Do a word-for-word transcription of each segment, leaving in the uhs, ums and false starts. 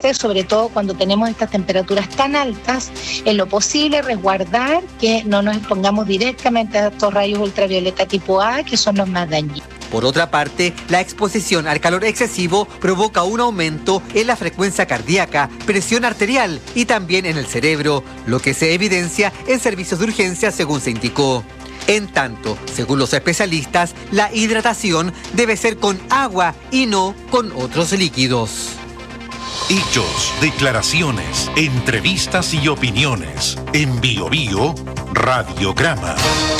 importante, sobre todo cuando tenemos estas temperaturas tan altas, en lo posible resguardar que no nos expongamos directamente a estos rayos ultravioleta tipo A, que son los más dañinos. Por otra parte, la exposición al calor excesivo provoca un aumento en la frecuencia cardíaca, presión arterial y también en el cerebro, lo que se evidencia en servicios de urgencia según se indicó. En tanto, según los especialistas, la hidratación debe ser con agua y no con otros líquidos. Hechos, declaraciones, entrevistas y opiniones. En Bio Bio, Radiograma.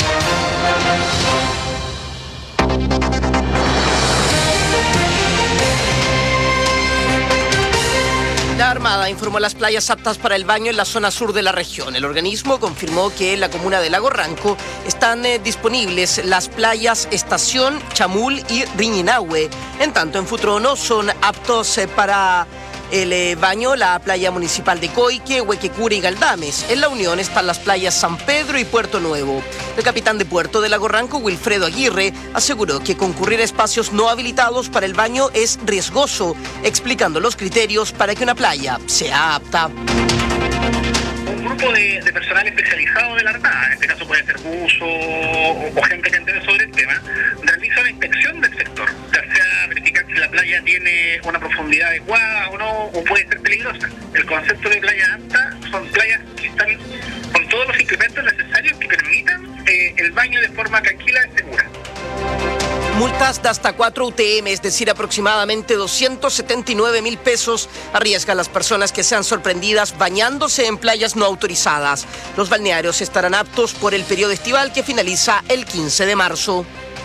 La Armada informó las playas aptas para el baño en la zona sur de la región. El organismo confirmó que en la comuna de Lago Ranco están eh, disponibles las playas Estación, Chamul y Riñinahue. En tanto, en Futrono son aptos eh, para el eh, baño la playa municipal de Coique, Huequecura y Galdames. En la Unión están las playas San Pedro y Puerto Nuevo. El capitán de puerto de Lago Ranco, Wilfredo Aguirre, aseguró que concurrir a espacios no habilitados para el baño es riesgoso, explicando los criterios para que una playa sea apta. Un grupo de, de personal especializado de la Armada, en este caso puede ser buzo o, o gente que entiende sobre el tema, realiza la inspección del sector, ya sea verificar si la playa tiene una profundidad adecuada o no, o puede ser peligrosa. El concepto de playa apta son playas que están con todos los implementos necesarios que permitan eh, el baño de forma tranquila y segura. Multas de hasta cuatro U T M, es decir, aproximadamente doscientos setenta y nueve mil pesos, arriesgan las personas que sean sorprendidas bañándose en playas no autorizadas. Los balnearios estarán aptos por el periodo estival que finaliza el quince de marzo.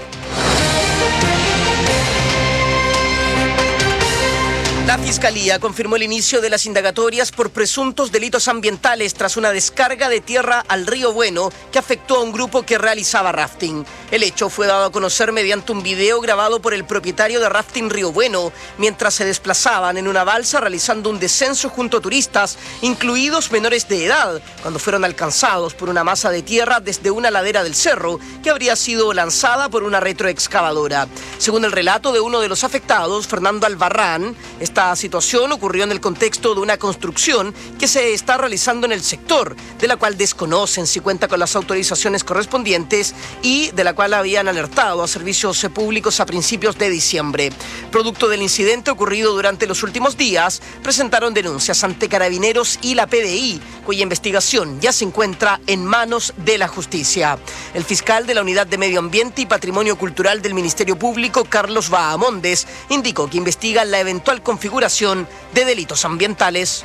La Fiscalía confirmó el inicio de las indagatorias por presuntos delitos ambientales tras una descarga de tierra al río Bueno que afectó a un grupo que realizaba rafting. El hecho fue dado a conocer mediante un video grabado por el propietario de Rafting Río Bueno mientras se desplazaban en una balsa realizando un descenso junto a turistas, incluidos menores de edad, cuando fueron alcanzados por una masa de tierra desde una ladera del cerro que habría sido lanzada por una retroexcavadora. Según el relato de uno de los afectados, Fernando Albarrán, esta situación ocurrió en el contexto de una construcción que se está realizando en el sector, de la cual desconocen si cuenta con las autorizaciones correspondientes y de la cual habían alertado a servicios públicos a principios de diciembre. Producto del incidente ocurrido durante los últimos días, presentaron denuncias ante Carabineros y la P D I, cuya investigación ya se encuentra en manos de la justicia. El fiscal de la Unidad de Medio Ambiente y Patrimonio Cultural del Ministerio Público, Carlos Bahamondes, indicó que investiga la eventual configuración de delitos ambientales.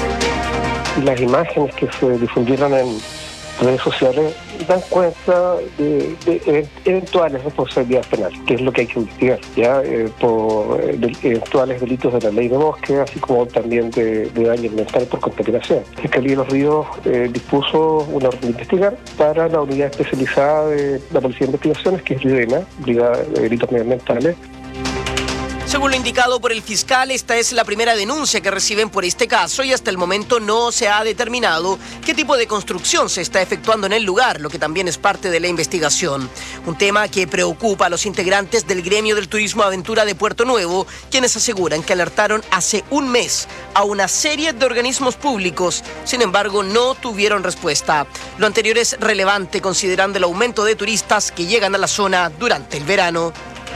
Las imágenes que se difundieron en redes sociales dan cuenta de, de eventuales responsabilidades penales, que es lo que hay que investigar, ya eh, por eh, de, eventuales delitos de la ley de bosque, así como también de, de daño ambiental por contaminación. La Fiscalía de los Ríos eh, dispuso una orden de investigar para la unidad especializada de la Policía de Investigaciones, que es LIDENA, Brigada de Delitos Medioambientales. Según lo indicado por el fiscal, esta es la primera denuncia que reciben por este caso y hasta el momento no se ha determinado qué tipo de construcción se está efectuando en el lugar, lo que también es parte de la investigación. Un tema que preocupa a los integrantes del gremio del turismo aventura de Puerto Nuevo, quienes aseguran que alertaron hace un mes a una serie de organismos públicos, sin embargo no tuvieron respuesta. Lo anterior es relevante considerando el aumento de turistas que llegan a la zona durante el verano.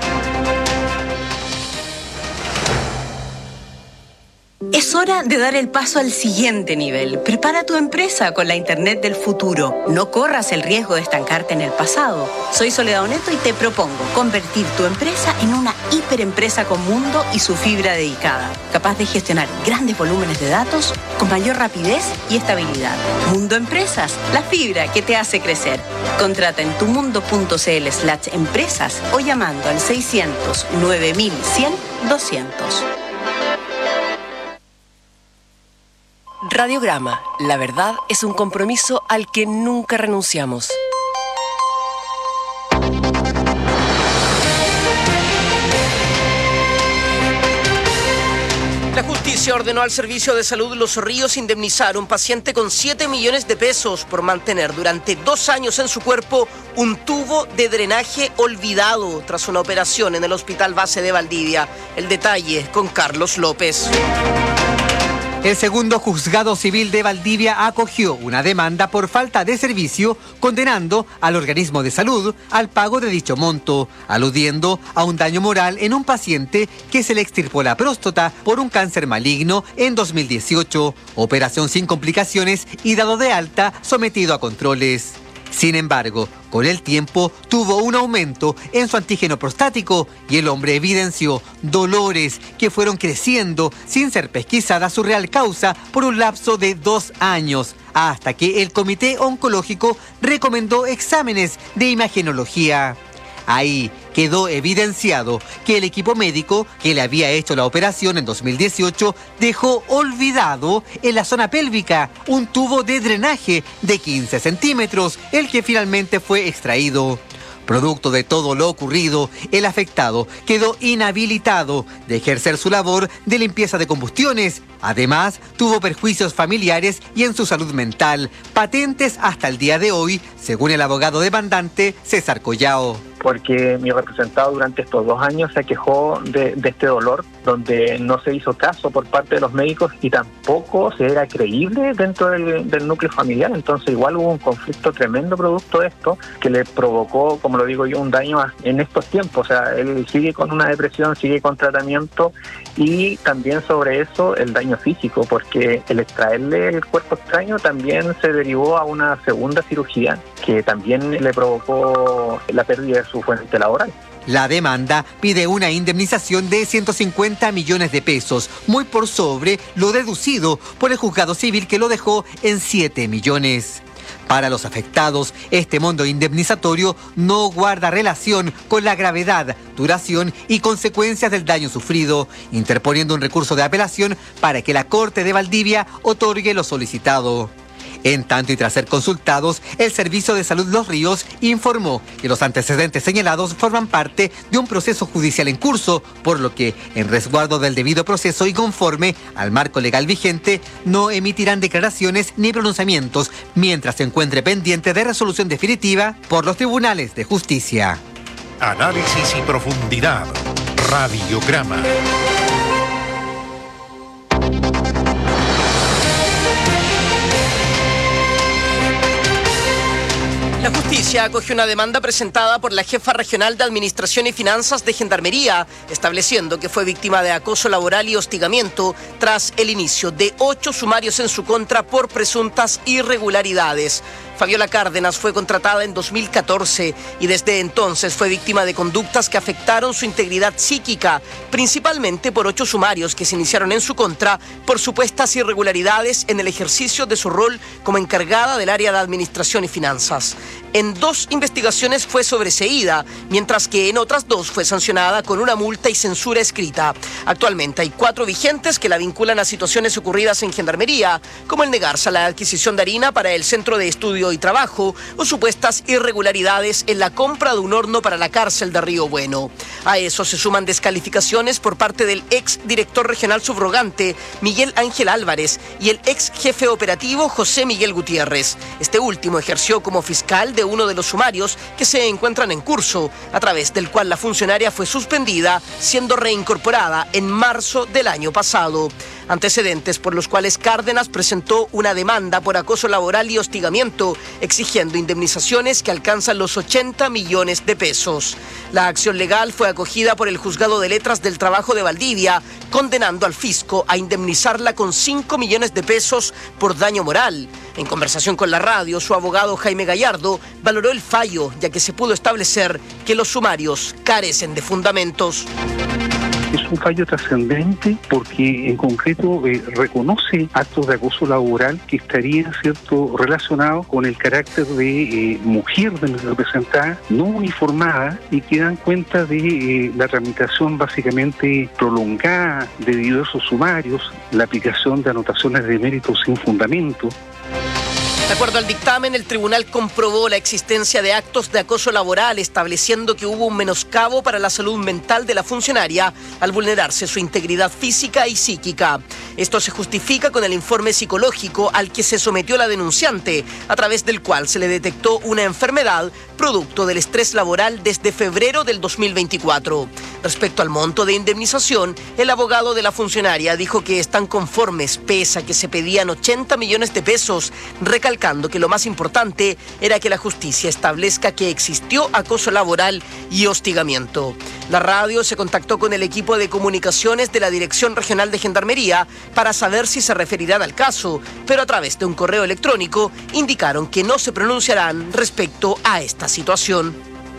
Es hora de dar el paso al siguiente nivel. Prepara tu empresa con la Internet del futuro. No corras el riesgo de estancarte en el pasado. Soy Soledad Oneto y te propongo convertir tu empresa en una hiperempresa con mundo y su fibra dedicada, capaz de gestionar grandes volúmenes de datos con mayor rapidez y estabilidad. Mundo Empresas, la fibra que te hace crecer. Contrata en tumundo.cl slash empresas o llamando al seiscientos nueve mil cien doscientos. Radiograma. La verdad es un compromiso al que nunca renunciamos. La justicia ordenó al Servicio de Salud Los Ríos indemnizar a un paciente con siete millones de pesos por mantener durante dos años en su cuerpo un tubo de drenaje olvidado tras una operación en el Hospital Base de Valdivia. El detalle con Carlos López. El segundo juzgado civil de Valdivia acogió una demanda por falta de servicio, condenando al organismo de salud al pago de dicho monto, aludiendo a un daño moral en un paciente que se le extirpó la próstata por un cáncer maligno en dos mil dieciocho, operación sin complicaciones y dado de alta sometido a controles. Sin embargo, con el tiempo tuvo un aumento en su antígeno prostático y el hombre evidenció dolores que fueron creciendo sin ser pesquisada su real causa por un lapso de dos años, hasta que el Comité Oncológico recomendó exámenes de imagenología. Ahí quedó evidenciado que el equipo médico que le había hecho la operación en dos mil dieciocho dejó olvidado en la zona pélvica un tubo de drenaje de quince centímetros, el que finalmente fue extraído. Producto de todo lo ocurrido, el afectado quedó inhabilitado de ejercer su labor de limpieza de combustiones. Además, tuvo perjuicios familiares y en su salud mental, patentes hasta el día de hoy, según el abogado demandante César Collao. Porque mi representado durante estos dos años se quejó de, de este dolor, donde no se hizo caso por parte de los médicos y tampoco se era creíble dentro del, del núcleo familiar. Entonces igual hubo un conflicto tremendo producto de esto, que le provocó, como lo digo yo, un daño a, en estos tiempos. O sea, él sigue con una depresión, sigue con tratamiento, y también sobre eso el daño físico, porque el extraerle el cuerpo extraño también se derivó a una segunda cirugía que también le provocó la pérdida de su fuente laboral. La demanda pide una indemnización de ciento cincuenta millones de pesos, muy por sobre lo deducido por el juzgado civil, que lo dejó en siete millones. Para los afectados, este monto indemnizatorio no guarda relación con la gravedad, duración y consecuencias del daño sufrido, interponiendo un recurso de apelación para que la Corte de Valdivia otorgue lo solicitado. En tanto y tras ser consultados, el Servicio de Salud Los Ríos informó que los antecedentes señalados forman parte de un proceso judicial en curso, por lo que, en resguardo del debido proceso y conforme al marco legal vigente, no emitirán declaraciones ni pronunciamientos mientras se encuentre pendiente de resolución definitiva por los tribunales de justicia. Análisis y profundidad. Radiograma. La justicia acogió una demanda presentada por la jefa regional de Administración y Finanzas de Gendarmería, estableciendo que fue víctima de acoso laboral y hostigamiento tras el inicio de ocho sumarios en su contra por presuntas irregularidades. Fabiola Cárdenas fue contratada en dos mil catorce y desde entonces fue víctima de conductas que afectaron su integridad psíquica, principalmente por ocho sumarios que se iniciaron en su contra por supuestas irregularidades en el ejercicio de su rol como encargada del área de Administración y Finanzas. En dos investigaciones fue sobreseída, mientras que en otras dos fue sancionada con una multa y censura escrita. Actualmente hay cuatro vigentes que la vinculan a situaciones ocurridas en Gendarmería, como el negarse a la adquisición de harina para el Centro de Estudio y Trabajo o supuestas irregularidades en la compra de un horno para la cárcel de Río Bueno. A eso se suman descalificaciones por parte del ex director regional subrogante Miguel Ángel Álvarez y el ex jefe operativo José Miguel Gutiérrez. Este último ejerció como fiscal de uno de los sumarios que se encuentran en curso, a través del cual la funcionaria fue suspendida, siendo reincorporada en marzo del año pasado. Antecedentes por los cuales Cárdenas presentó una demanda por acoso laboral y hostigamiento, exigiendo indemnizaciones que alcanzan los ochenta millones de pesos. La acción legal fue acogida por el Juzgado de Letras del Trabajo de Valdivia, condenando al fisco a indemnizarla con cinco millones de pesos por daño moral. En conversación con la radio, su abogado Jaime Gallardo valoró el fallo, ya que se pudo establecer que los sumarios carecen de fundamentos. Es un fallo trascendente porque en concreto eh, reconoce actos de acoso laboral que estarían, cierto, relacionados con el carácter de eh, mujer de mi representada, no uniformada, y que dan cuenta de eh, la tramitación básicamente prolongada de diversos sumarios, la aplicación de anotaciones de mérito sin fundamento. De acuerdo al dictamen, el tribunal comprobó la existencia de actos de acoso laboral, estableciendo que hubo un menoscabo para la salud mental de la funcionaria al vulnerarse su integridad física y psíquica. Esto se justifica con el informe psicológico al que se sometió la denunciante, a través del cual se le detectó una enfermedad producto del estrés laboral desde febrero del dos mil veinticuatro. Respecto al monto de indemnización, el abogado de la funcionaria dijo que están conformes pese a que se pedían ochenta millones de pesos, recalcando que lo más importante era que la justicia establezca que existió acoso laboral y hostigamiento. La radio se contactó con el equipo de comunicaciones de la Dirección Regional de Gendarmería para saber si se referirán al caso, pero a través de un correo electrónico indicaron que no se pronunciarán respecto a esta situación.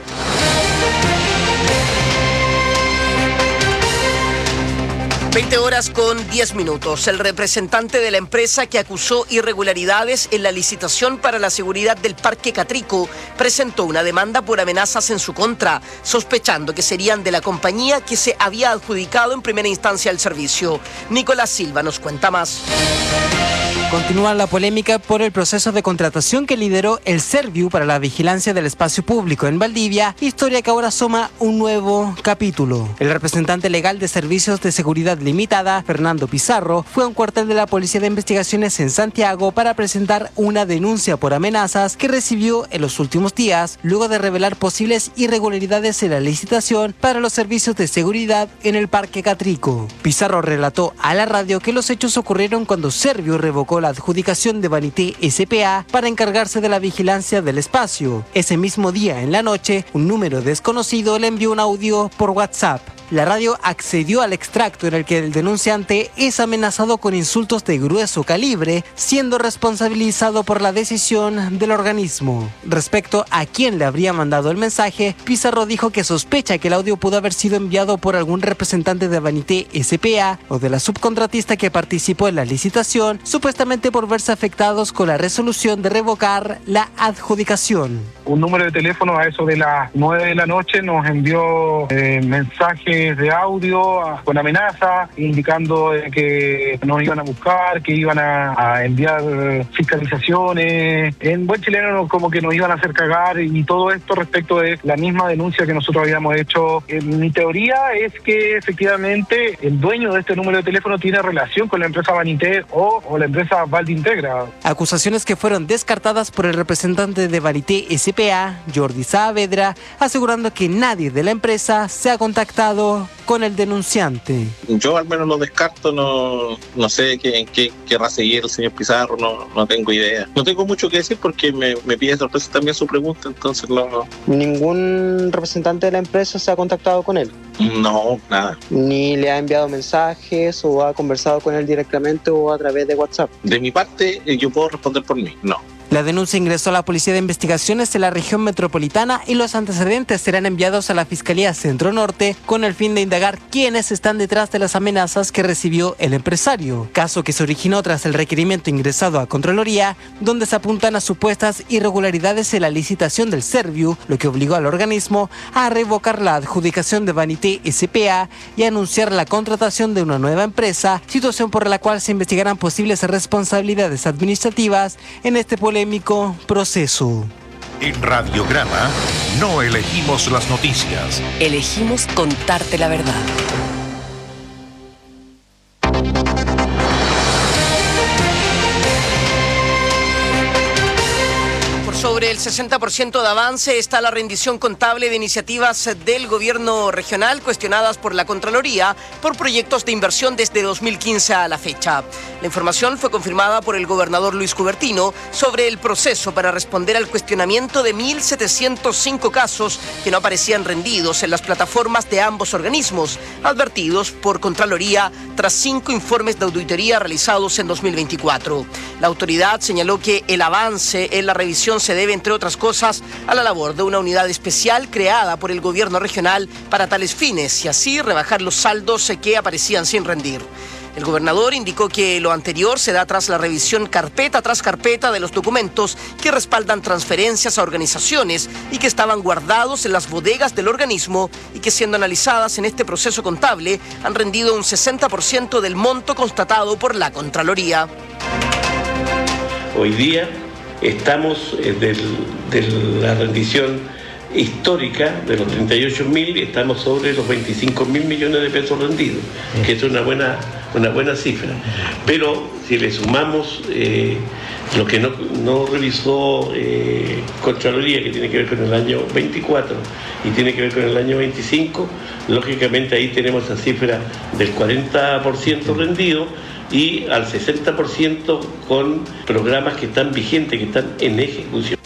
veinte horas con diez minutos. El representante de la empresa que acusó irregularidades en la licitación para la seguridad del Parque Catrico presentó una demanda por amenazas en su contra, sospechando que serían de la compañía que se había adjudicado en primera instancia el servicio. Nicolás Silva nos cuenta más. Continúa la polémica por el proceso de contratación que lideró el Serviu para la vigilancia del espacio público en Valdivia, historia que ahora suma un nuevo capítulo. El representante legal de Servicios de Seguridad Limitada, Fernando Pizarro, fue a un cuartel de la Policía de Investigaciones en Santiago para presentar una denuncia por amenazas que recibió en los últimos días, luego de revelar posibles irregularidades en la licitación para los servicios de seguridad en el Parque Catrico. Pizarro relató a la radio que los hechos ocurrieron cuando Serviu revocó la adjudicación de Vanité S P A para encargarse de la vigilancia del espacio. Ese mismo día, en la noche, un número desconocido le envió un audio por WhatsApp. La radio accedió al extracto en el que el denunciante es amenazado con insultos de grueso calibre, siendo responsabilizado por la decisión del organismo. Respecto a quién le habría mandado el mensaje, Pizarro dijo que sospecha que el audio pudo haber sido enviado por algún representante de Vanité S P A o de la subcontratista que participó en la licitación, supuestamente por verse afectados con la resolución de revocar la adjudicación. Un número de teléfono a eso de las nueve de la noche nos envió eh, mensajes de audio con amenaza, indicando que nos iban a buscar, que iban a, a enviar fiscalizaciones. En buen chileno, como que nos iban a hacer cagar, y todo esto respecto de la misma denuncia que nosotros habíamos hecho. Eh, mi teoría es que efectivamente el dueño de este número de teléfono tiene relación con la empresa Vanité o, o la empresa Valdintegra. Acusaciones que fueron descartadas por el representante de Vanité S P A, Jordi Saavedra, asegurando que nadie de la empresa se ha contactado con el denunciante. Yo al menos lo descarto, no, no sé qué, en qué querrá seguir el señor Pizarro, no, no tengo idea. No tengo mucho que decir porque me, me pide sorpresa también su pregunta, entonces no. ¿Ningún representante de la empresa se ha contactado con él? No, nada. ¿Ni le ha enviado mensajes o ha conversado con él directamente o a través de WhatsApp? De mi parte, yo puedo responder por mí, no. La denuncia ingresó a la Policía de Investigaciones de la región metropolitana y los antecedentes serán enviados a la Fiscalía Centro Norte con el fin de indagar quiénes están detrás de las amenazas que recibió el empresario. Caso que se originó tras el requerimiento ingresado a Contraloría, donde se apuntan a supuestas irregularidades en la licitación del Serviu, lo que obligó al organismo a revocar la adjudicación de Vanité S P A y a anunciar la contratación de una nueva empresa, situación por la cual se investigarán posibles responsabilidades administrativas en este polémico proceso. En Radiograma no elegimos las noticias. Elegimos contarte la verdad. Sobre el sesenta por ciento de avance está la rendición contable de iniciativas del gobierno regional cuestionadas por la Contraloría por proyectos de inversión desde dos mil quince a la fecha. La información fue confirmada por el gobernador Luis Cubertino sobre el proceso para responder al cuestionamiento de mil setecientos cinco casos que no aparecían rendidos en las plataformas de ambos organismos, advertidos por Contraloría tras cinco informes de auditoría realizados en dos mil veinticuatro. La autoridad señaló que el avance en la revisión se debe, entre otras cosas, a la labor de una unidad especial creada por el gobierno regional para tales fines y así rebajar los saldos que aparecían sin rendir. El gobernador indicó que lo anterior se da tras la revisión carpeta tras carpeta de los documentos que respaldan transferencias a organizaciones y que estaban guardados en las bodegas del organismo y que, siendo analizadas en este proceso contable, han rendido un sesenta por ciento del monto constatado por la Contraloría. Hoy día estamos eh, del, de la rendición histórica de los treinta y ocho mil, estamos sobre los veinticinco mil millones de pesos rendidos, que es una buena, una buena cifra. Pero si le sumamos eh, lo que no, no revisó eh, Contraloría, que tiene que ver con el año veinticuatro y tiene que ver con el año veinticinco, lógicamente ahí tenemos esa cifra del cuarenta por ciento rendido y al sesenta por ciento con programas que están vigentes, que están en ejecución.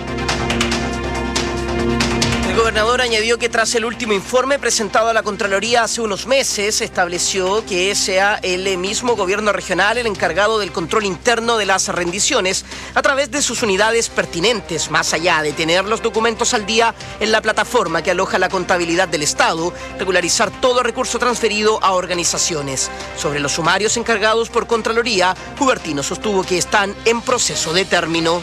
El gobernador añadió que tras el último informe presentado a la Contraloría hace unos meses, estableció que sea el mismo gobierno regional el encargado del control interno de las rendiciones a través de sus unidades pertinentes, más allá de tener los documentos al día en la plataforma que aloja la contabilidad del Estado, regularizar todo recurso transferido a organizaciones. Sobre los sumarios encargados por Contraloría, Cubertino sostuvo que están en proceso de término.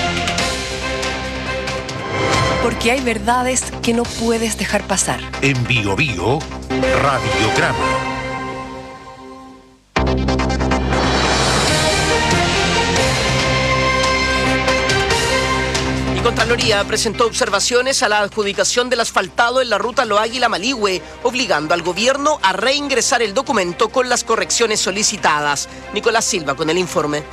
Porque hay verdades que no puedes dejar pasar. En Bio Bio, Radiograma. Y Contraloría presentó observaciones a la adjudicación del asfaltado en la ruta Lo Águila-Maligüe, obligando al gobierno a reingresar el documento con las correcciones solicitadas. Nicolás Silva con el informe.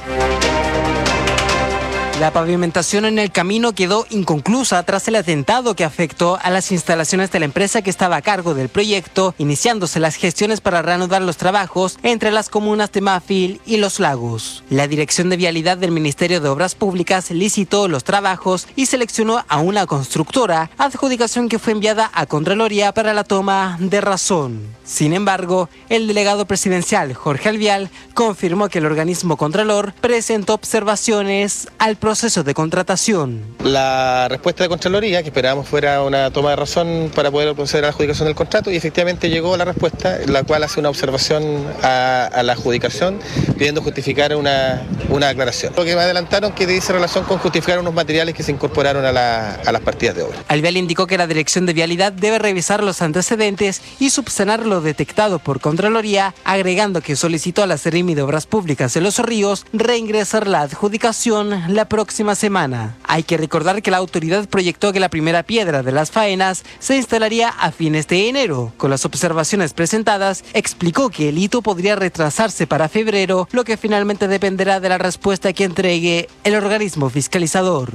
La pavimentación en el camino quedó inconclusa tras el atentado que afectó a las instalaciones de la empresa que estaba a cargo del proyecto, iniciándose las gestiones para reanudar los trabajos entre las comunas de Mafil y Los Lagos. La Dirección de Vialidad del Ministerio de Obras Públicas licitó los trabajos y seleccionó a una constructora, adjudicación que fue enviada a Contraloría para la toma de razón. Sin embargo, el delegado presidencial Jorge Alvial confirmó que el organismo Contralor presentó observaciones al proceso de contratación. La respuesta de Contraloría, que esperábamos fuera una toma de razón para poder proceder a la adjudicación del contrato, y efectivamente llegó la respuesta, la cual hace una observación a, a la adjudicación pidiendo justificar una, una aclaración. Lo que me adelantaron que dice relación con justificar unos materiales que se incorporaron a, la, a las partidas de obra. Alvial indicó que la Dirección de Vialidad debe revisar los antecedentes y subsanar lo detectado por Contraloría, agregando que solicitó a la Seremi de Obras Públicas de Los Ríos reingresar la adjudicación la próxima semana. Hay que recordar que la autoridad proyectó que la primera piedra de las faenas se instalaría a fines de enero. Con las observaciones presentadas, explicó que el hito podría retrasarse para febrero, lo que finalmente dependerá de la respuesta que entregue el organismo fiscalizador.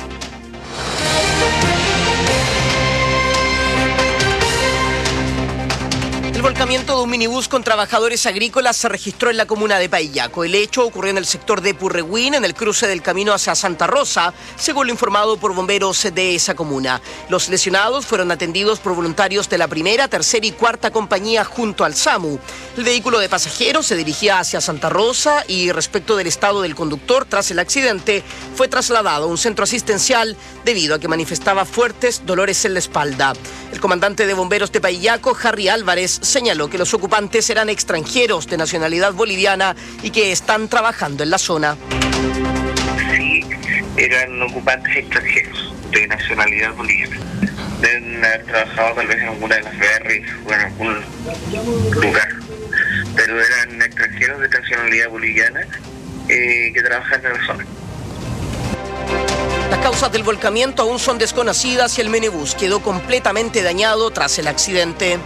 El volcamiento de un minibús con trabajadores agrícolas se registró en la comuna de Paillaco. El hecho ocurrió en el sector de Purrehuín, en el cruce del camino hacia Santa Rosa, según lo informado por bomberos de esa comuna. Los lesionados fueron atendidos por voluntarios de la primera, tercera y cuarta compañía junto al SAMU. El vehículo de pasajeros se dirigía hacia Santa Rosa y respecto del estado del conductor tras el accidente fue trasladado a un centro asistencial debido a que manifestaba fuertes dolores en la espalda. El comandante de bomberos de Paillaco, Harry Álvarez, señaló que los ocupantes eran extranjeros de nacionalidad boliviana y que están trabajando en la zona. Sí, eran ocupantes extranjeros de nacionalidad boliviana. Deben haber trabajado tal vez en alguna de las ferries o en algún lugar, pero eran extranjeros de nacionalidad boliviana eh, que trabajan en la zona. Las causas del volcamiento aún son desconocidas y el minibús quedó completamente dañado tras el accidente.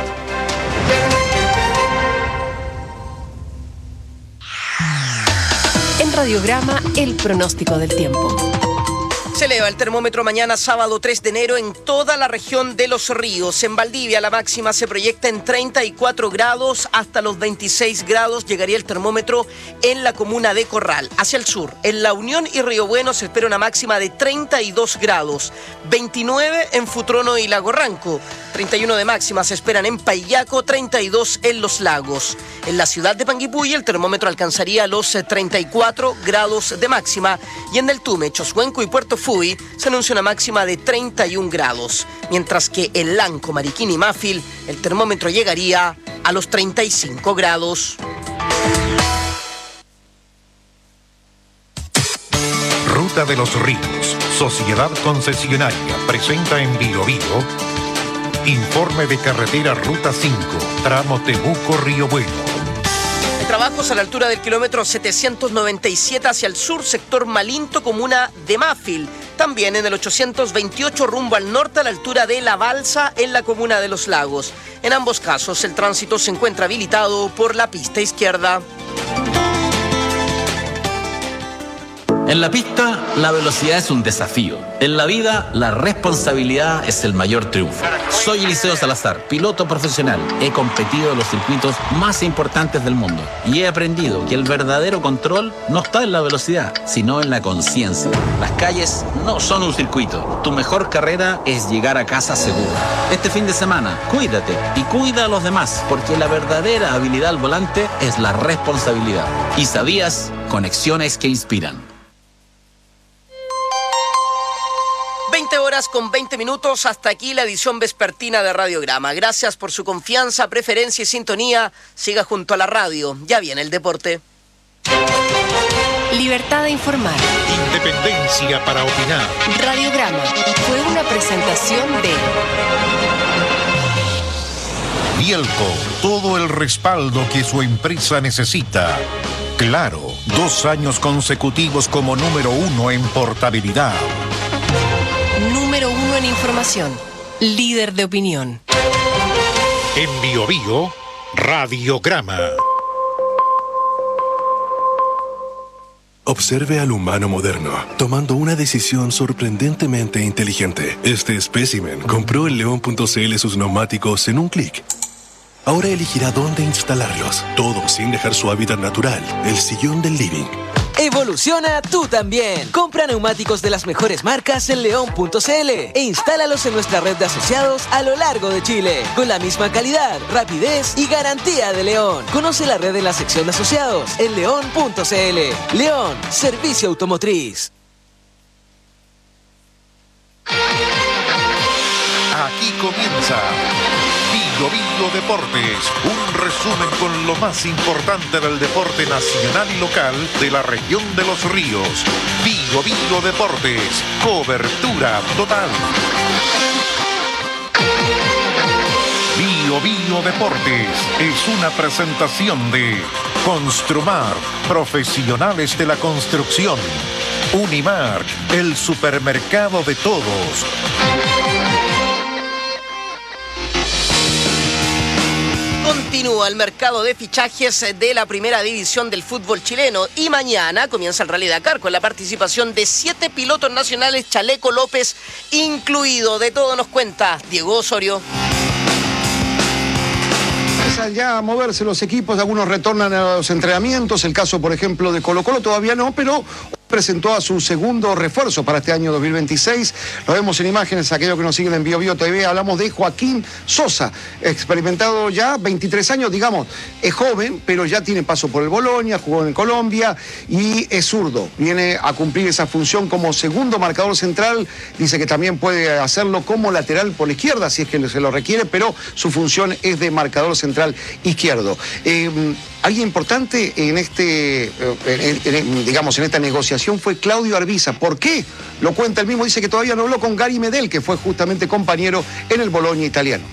En Radiograma, el pronóstico del tiempo. Se eleva el termómetro mañana sábado tres de enero en toda la región de Los Ríos. En Valdivia la máxima se proyecta en treinta y cuatro grados, hasta los veintiséis grados llegaría el termómetro en la comuna de Corral. Hacia el sur, en La Unión y Río Bueno se espera una máxima de treinta y dos grados, veintinueve en Futrono y Lago Ranco, treinta y uno de máxima se esperan en Paillaco, treinta y dos en Los Lagos. En la ciudad de Panguipulli el termómetro alcanzaría los treinta y cuatro grados de máxima y en el Tume, Choshuenco y Puerto Fui se anuncia una máxima de treinta y un grados, mientras que en Lanco, Mariquín y Mafil el termómetro llegaría a los treinta y cinco grados. Ruta de los Ríos, Sociedad Concesionaria, presenta en Bio Bio informe de carretera Ruta cinco, tramo Temuco-Río Bueno. Trabajos a la altura del kilómetro setecientos noventa y siete hacia el sur, sector Malinto, comuna de Mafil. También en el ochocientos veintiocho rumbo al norte a la altura de La Balsa, en la comuna de Los Lagos. En ambos casos, el tránsito se encuentra habilitado por la pista izquierda. En la pista, la velocidad es un desafío. En la vida, la responsabilidad es el mayor triunfo. Soy Eliseo Salazar, piloto profesional. He competido en los circuitos más importantes del mundo y he aprendido que el verdadero control no está en la velocidad, sino en la conciencia. Las calles no son un circuito. Tu mejor carrera es llegar a casa seguro. Este fin de semana, cuídate y cuida a los demás, porque la verdadera habilidad al volante es la responsabilidad. ¿Y sabías? Conexiones que inspiran. veinte horas con veinte minutos, hasta aquí la edición vespertina de Radiograma. Gracias por su confianza, preferencia y sintonía. Siga junto a la radio, ya viene el deporte. Libertad de informar. Independencia para opinar. Radiograma fue una presentación de Bielco, todo el respaldo que su empresa necesita. Claro, dos años consecutivos como número uno en portabilidad. Número uno en información. Líder de opinión. En Bio Bio, Radiograma. Observe al humano moderno, tomando una decisión sorprendentemente inteligente. Este espécimen compró en león punto c l sus neumáticos en un clic. Ahora elegirá dónde instalarlos, todo sin dejar su hábitat natural, el sillón del living. Evoluciona tú también. Compra neumáticos de las mejores marcas en león punto c l e instálalos en nuestra red de asociados a lo largo de Chile, con la misma calidad, rapidez y garantía de León. Conoce la red en la sección de asociados en león punto c l. León, servicio automotriz. Aquí comienza Bio Bio Deportes, un resumen con lo más importante del deporte nacional y local de la región de Los Ríos. Bio Bio Deportes, cobertura total. Bio Bio Deportes es una presentación de Construmar, profesionales de la construcción. Unimark, el supermercado de todos. Continúa el mercado de fichajes de la primera división del fútbol chileno y mañana comienza el Rally Dakar con la participación de siete pilotos nacionales, Chaleco López incluido. De todo nos cuenta Diego Osorio. Empiezan ya a moverse los equipos, algunos retornan a los entrenamientos, el caso por ejemplo de Colo Colo todavía no, pero presentó a su segundo refuerzo para este año dos mil veintiséis. Lo vemos en imágenes, aquellos que nos siguen en Bio Bio T V. Hablamos de Joaquín Sosa, experimentado ya, veintitrés años, digamos, es joven, pero ya tiene paso por el Bolonia, jugó en Colombia y es zurdo. Viene a cumplir esa función como segundo marcador central. Dice que también puede hacerlo como lateral por la izquierda, si es que se lo requiere, pero su función es de marcador central izquierdo. Eh, Alguien importante en este, en, en, digamos, en esta negociación fue Claudio Arbiza. ¿Por qué? Lo cuenta él mismo, dice que todavía no habló con Gary Medel, que fue justamente compañero en el Bolonia italiano.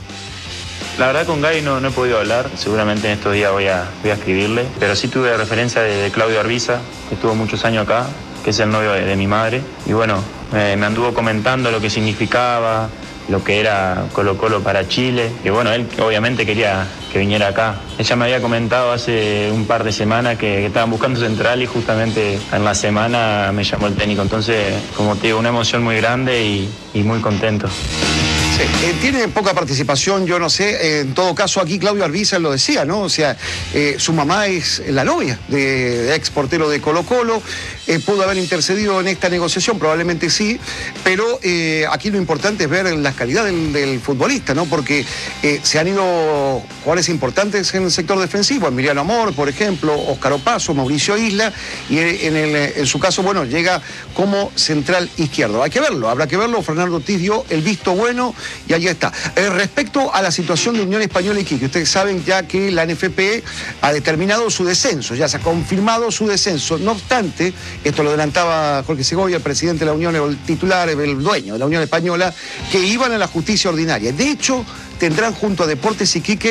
La verdad con Gary no, no he podido hablar, seguramente en estos días voy a, voy a escribirle, pero sí tuve referencia de, de Claudio Arbiza, que estuvo muchos años acá, que es el novio de, de mi madre, y bueno, eh, me anduvo comentando lo que significaba, lo que era Colo Colo para Chile, y bueno, él obviamente quería que viniera acá. Ella me había comentado hace un par de semanas que, que estaban buscando central y justamente en la semana me llamó el técnico, entonces como te digo, una emoción muy grande y, y muy contento. Sí, eh, tiene poca participación, yo no sé, eh, en todo caso aquí Claudio Arbiza lo decía, ¿no? O sea, eh, su mamá es la novia de, de ex portero de Colo Colo, eh, pudo haber intercedido en esta negociación, probablemente sí, pero eh, aquí lo importante es ver la calidad del, del futbolista, ¿no? Porque eh, se han ido jugadores importantes en el sector defensivo, Emiliano Amor, por ejemplo, Óscar Opaso, Mauricio Isla, y en, el, en su caso, bueno, llega como central izquierdo. Hay que verlo, habrá que verlo, Fernando Ortiz dio el visto bueno, y allí está. Eh, respecto a la situación de Unión Española y Iquique, ustedes saben ya que la N F P ha determinado su descenso, ya se ha confirmado su descenso. No obstante, esto lo adelantaba Jorge Segovia, el presidente de la Unión, el titular, el dueño de la Unión Española, que iban a la justicia ordinaria. De hecho, tendrán junto a Deportes Iquique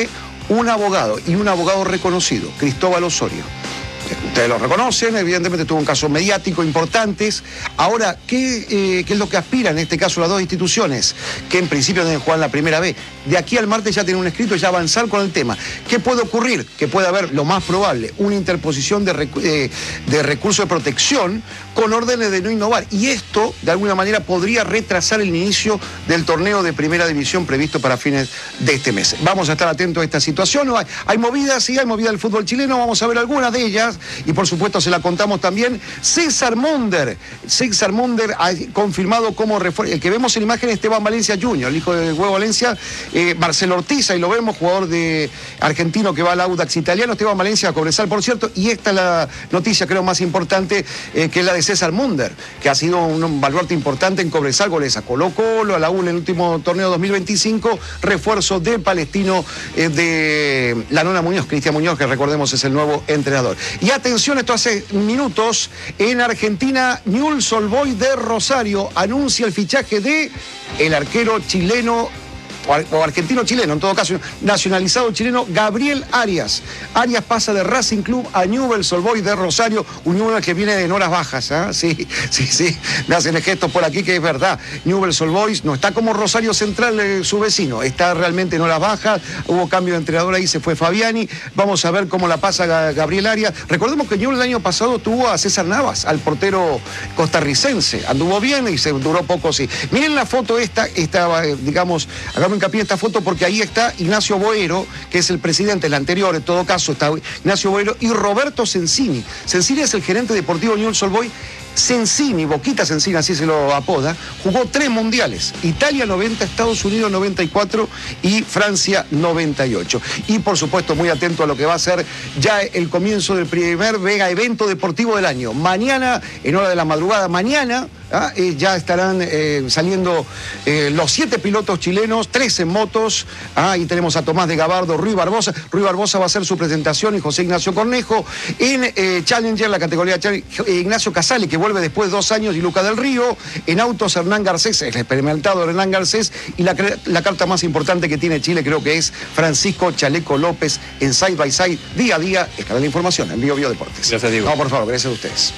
un abogado y un abogado reconocido, Cristóbal Osorio. Ustedes lo reconocen, evidentemente tuvo un caso mediático importantes. Ahora, ¿qué, eh, ¿qué es lo que aspiran en este caso las dos instituciones? Que en principio deben jugar la primera vez. De aquí al martes ya tienen un escrito y ya avanzar con el tema. ¿Qué puede ocurrir? Que puede haber, lo más probable, una interposición de, recu eh, de recurso de protección con órdenes de no innovar. Y esto, de alguna manera, podría retrasar el inicio del torneo de primera división previsto para fines de este mes. Vamos a estar atentos a esta situación. Hay, hay movidas, sí, hay movidas del fútbol chileno. Vamos a ver algunas de ellas. Y por supuesto se la contamos también. César Munder. César Munder ha confirmado como refuerzo. El que vemos en imagen es Esteban Valencia junior, el hijo de Huevo Valencia. Eh, Marcelo Ortiz, ahí lo vemos, jugador de argentino que va al Audax italiano. Esteban Valencia a Cobresal, por cierto. Y esta es la noticia, creo, más importante, eh, que es la de César Munder, que ha sido un baluarte importante en Cobresal, goles a Colo Colo, a la U en el último torneo dos mil veinticinco. Refuerzo del palestino eh, de la Nona Muñoz, Cristian Muñoz, que recordemos es el nuevo entrenador. Y atención, esto hace minutos, en Argentina, Newell's Old Boys de Rosario anuncia el fichaje de el arquero chileno, o argentino-chileno, en todo caso, nacionalizado chileno, Gabriel Arias. Arias pasa de Racing Club a Newell's Old Boys de Rosario, un Newell's que viene en horas bajas, ¿eh? Sí, sí, sí, me hacen gestos por aquí que es verdad. Newell's Old Boys no está como Rosario Central, eh, su vecino, está realmente en horas bajas, hubo cambio de entrenador ahí, se fue Fabiani, vamos a ver cómo la pasa Gabriel Arias. Recordemos que Newell's el año pasado tuvo a César Navas, al portero costarricense, anduvo bien y se duró poco, sí. Miren la foto esta, esta digamos, hagamos hincapié en esta foto porque ahí está Ignacio Boero, que es el presidente, el anterior, en todo caso está Ignacio Boero, y Roberto Sensini. Sensini es el gerente deportivo de Newell's Old Boys. Sensini, Boquita Sensini, así se lo apoda, jugó tres mundiales, Italia noventa, Estados Unidos noventa y cuatro y Francia noventa y ocho. Y por supuesto muy atento a lo que va a ser ya el comienzo del primer Vega evento deportivo del año. Mañana, en hora de la madrugada, mañana, ¿ah? eh, ya estarán eh, saliendo eh, los siete pilotos chilenos, tres en motos, ¿ah? Y tenemos a Tomás de Gabardo, Rui Barbosa. Rui Barbosa va a hacer su presentación y José Ignacio Cornejo. En eh, Challenger, la categoría Challenger, Ignacio Casale, que vuelve después de dos años, y Luca del Río. En autos, Hernán Garcés, el experimentado Hernán Garcés. Y la, la carta más importante que tiene Chile creo que es Francisco Chaleco López en Side by Side, día a día. Es canal de información en Bio Bio Deportes. Gracias, Diego. No, por favor, gracias a ustedes.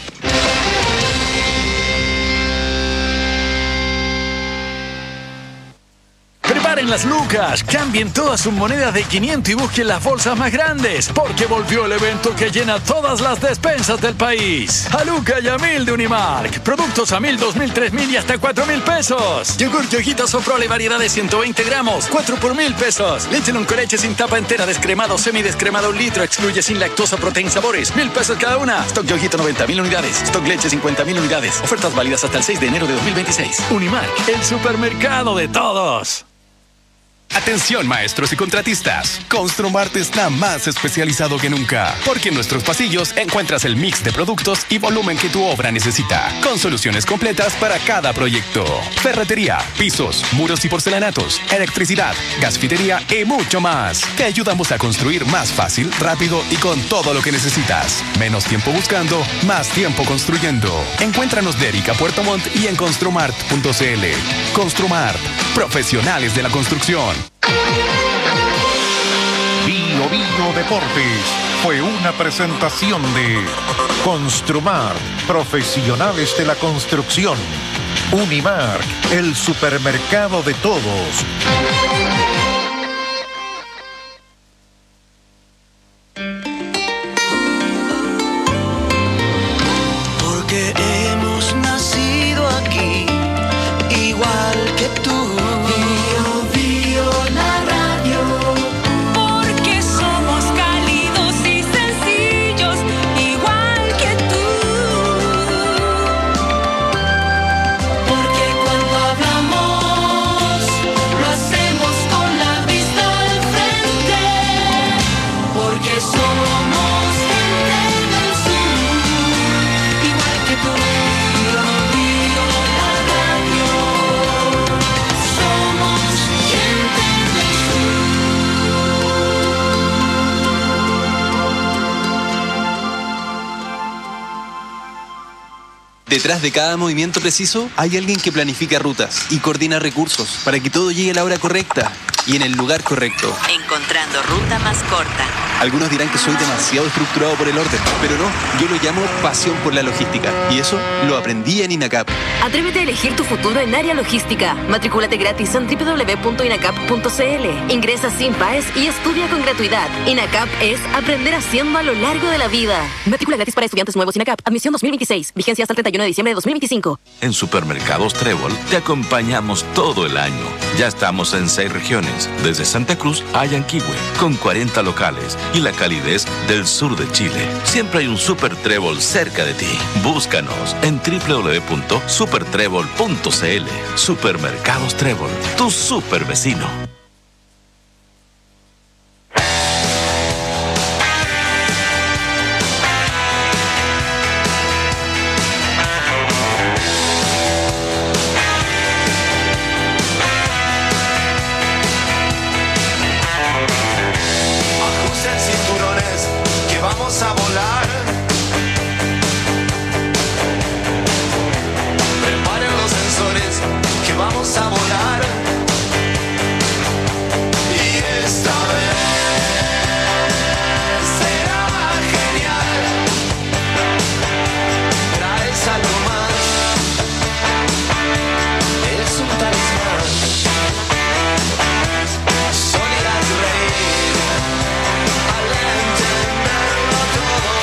Preparen las lucas, cambien todas sus monedas de quinientos y busquen las bolsas más grandes, porque volvió el evento que llena todas las despensas del país. A Luca y a mil de Unimark. Productos a mil, dos mil, tres mil y hasta cuatro mil pesos. Yogur Yoguito Soprole, variedad de ciento veinte gramos, cuatro por mil pesos. Leche Loncoleche sin tapa entera, descremado, semidescremado, un litro, excluye sin lactosa, proteína y sabores, mil pesos cada una. Stock Yoguito noventa mil unidades, Stock Leche cincuenta mil unidades. Ofertas válidas hasta el seis de enero de dos mil veintiséis. Unimark, el supermercado de todos. Atención maestros y contratistas, Construmart está más especializado que nunca, porque en nuestros pasillos encuentras el mix de productos y volumen que tu obra necesita, con soluciones completas para cada proyecto. Ferretería, pisos, muros y porcelanatos, electricidad, gasfitería y mucho más. Te ayudamos a construir más fácil, rápido y con todo lo que necesitas. Menos tiempo buscando, más tiempo construyendo. Encuéntranos de Erika Puerto Montt y en construmart punto cl. Construmart, profesionales de la construcción. Bio Bio Deportes fue una presentación de Construmart, profesionales de la construcción. Unimark, el supermercado de todos. Porque hemos nacido aquí, igual que tú. Detrás de cada movimiento preciso hay alguien que planifica rutas y coordina recursos para que todo llegue a la hora correcta. y en el lugar correcto. Encontrando ruta más corta. Algunos dirán que soy demasiado estructurado por el orden, pero no, yo lo llamo pasión por la logística. Y eso lo aprendí en INACAP. Atrévete a elegir tu futuro en área logística. Matricúlate gratis en doble u doble u doble u punto inacap punto c l. Ingresa sin paes y estudia con gratuidad. INACAP es aprender haciendo a lo largo de la vida. Matrícula gratis para estudiantes nuevos INACAP. Admisión dos mil veintiséis. Vigencia hasta el treinta y uno de diciembre de dos mil veinticinco. En Supermercados Trébol te acompañamos todo el año. Ya estamos en seis regiones, desde Santa Cruz a Yanquihue, con cuarenta locales y la calidez del sur de Chile. Siempre hay un Super Trébol cerca de ti. Búscanos en doble u doble u doble u punto super trébol punto c l. Supermercados Trébol, tu super vecino. A volar. Preparen los sensores que vamos a volar. Y esta vez será genial. Traes algo más. Es un talismán. Solirás reír al entenderlo todo.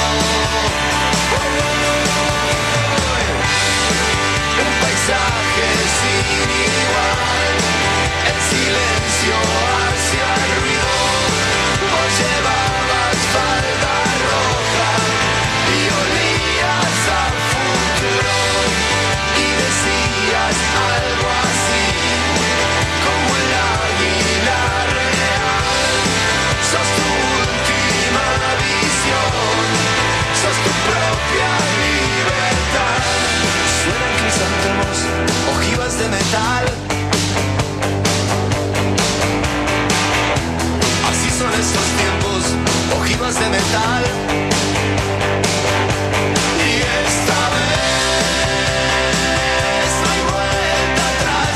Un paisaje sin igual. El silencio hacia el ruido. Vos llevabas falda roja y olías a futuro. Y decías algo así como el águila real. Sos tu última visión, sos tu propia libertad. Suenan crisantemos, ojivas de metal. Así son estos tiempos, ojivas de metal. Y esta vez no hay vuelta atrás.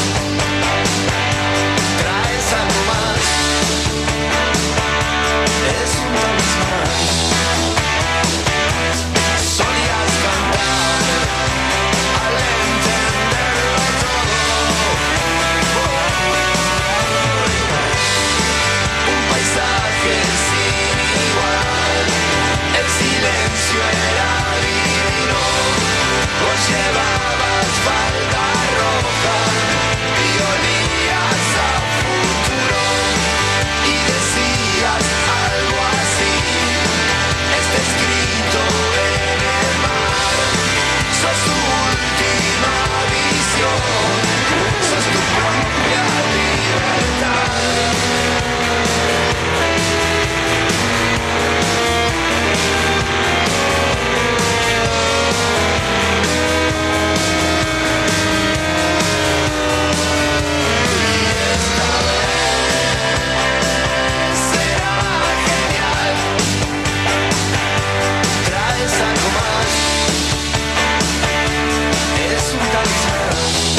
Traes algo más. Es un talismán. Solías cantar al entenderlo todo. Un paisaje sin igual. El silencio era divino. Vos llevabas falda roja y olías a futuro. Y decías algo así. Está escrito en el mar. Sos tu última visión. Sos tu propia libertad. Será genial. Traes algo más. Es un talismán.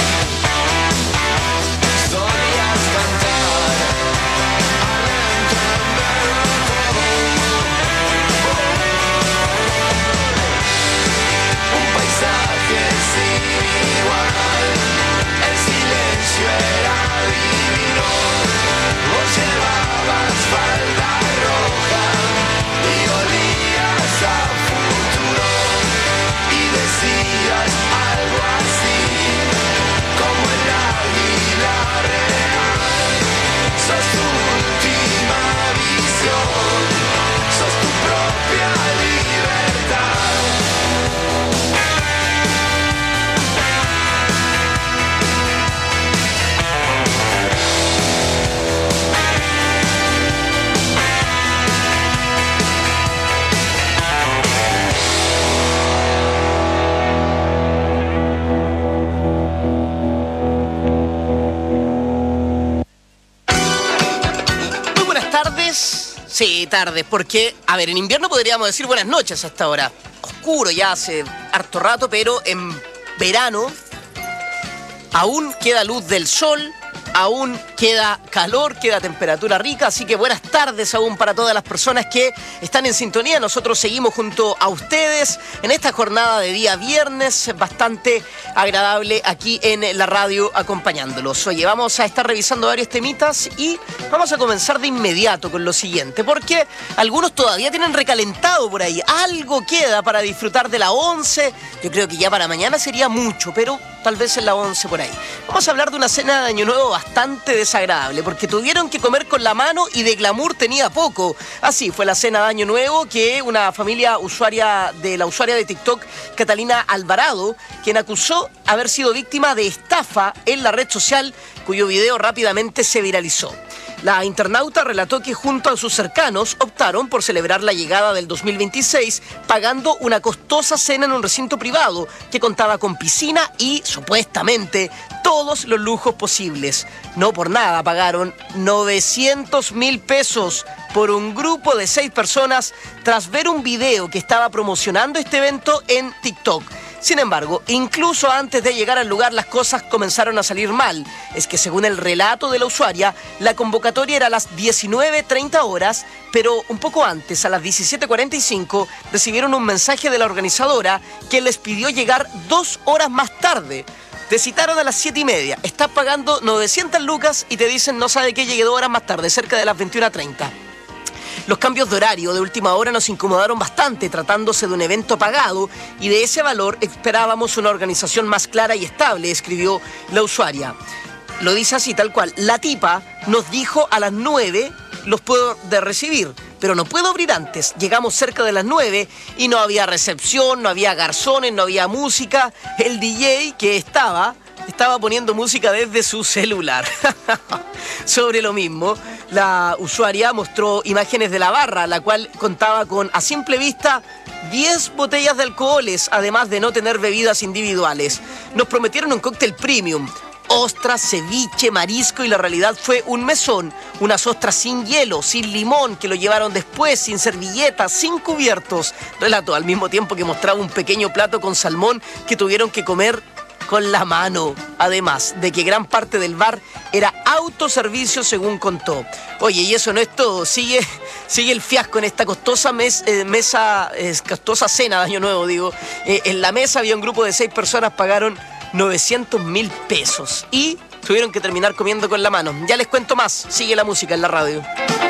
Solías cantar al entenderlo todo. Un paisaje sin igual. El silencio era divino. Vos llevabas falda roja y olías a futuro. Y decías algo así como el águila real. Sos tu última visión. Sos tu propia libertad. Muy buenas tardes. Sí, tardes, porque, a ver, en invierno podríamos decir buenas noches hasta ahora. Oscuro ya hace harto rato, pero en verano aún queda luz del sol Aún queda calor, queda temperatura rica, así que buenas tardes aún para todas las personas que están en sintonía. Nosotros seguimos junto a ustedes en esta jornada de día viernes, bastante agradable aquí en la radio acompañándolos. Oye, vamos a estar revisando varios temitas y vamos a comenzar de inmediato con lo siguiente, porque algunos todavía tienen recalentado por ahí. Algo queda para disfrutar de la once. Yo creo que ya para mañana sería mucho, pero tal vez en la once por ahí. Vamos a hablar de una cena de Año Nuevo bastante desagradable, porque tuvieron que comer con la mano y de glamour tenía poco. Así fue la cena de Año Nuevo que una familia usuaria de la usuaria de TikTok, Catalina Alvarado, quien acusó haber sido víctima de estafa en la red social, cuyo video rápidamente se viralizó. La internauta relató que junto a sus cercanos optaron por celebrar la llegada del dos mil veintiséis pagando una costosa cena en un recinto privado que contaba con piscina y, supuestamente, todos los lujos posibles. No por nada pagaron novecientos mil pesos por un grupo de seis personas tras ver un video que estaba promocionando este evento en TikTok. Sin embargo, incluso antes de llegar al lugar las cosas comenzaron a salir mal. Es que según el relato de la usuaria, la convocatoria era a las diecinueve treinta horas, pero un poco antes, a las diecisiete cuarenta y cinco, recibieron un mensaje de la organizadora que les pidió llegar dos horas más tarde. Te citaron a las siete y media, estás pagando novecientas lucas y te dicen no sabe qué, llegué dos horas más tarde, cerca de las veintiuna treinta. Los cambios de horario de última hora nos incomodaron bastante tratándose de un evento pagado y de ese valor esperábamos una organización más clara y estable, escribió la usuaria. Lo dice así tal cual, la tipa nos dijo a las nueve los puedo de recibir, pero no puedo abrir antes. Llegamos cerca de las nueve y no había recepción, no había garzones, no había música. El D J que estaba... estaba poniendo música desde su celular. Sobre lo mismo, la usuaria mostró imágenes de la barra, la cual contaba con, a simple vista, diez botellas de alcoholes, además de no tener bebidas individuales. Nos prometieron un cóctel premium, ostras, ceviche, marisco, y la realidad fue un mesón, unas ostras sin hielo, sin limón, que lo llevaron después, sin servilletas, sin cubiertos. Relató al mismo tiempo que mostraba un pequeño plato con salmón que tuvieron que comer con la mano, además de que gran parte del bar era autoservicio, según contó. Oye, y eso no es todo, sigue, sigue el fiasco en esta costosa mes, eh, mesa, eh, costosa cena de Año Nuevo, digo. Eh, en la mesa había un grupo de seis personas, pagaron novecientos mil pesos y tuvieron que terminar comiendo con la mano. Ya les cuento más, sigue la música en la radio.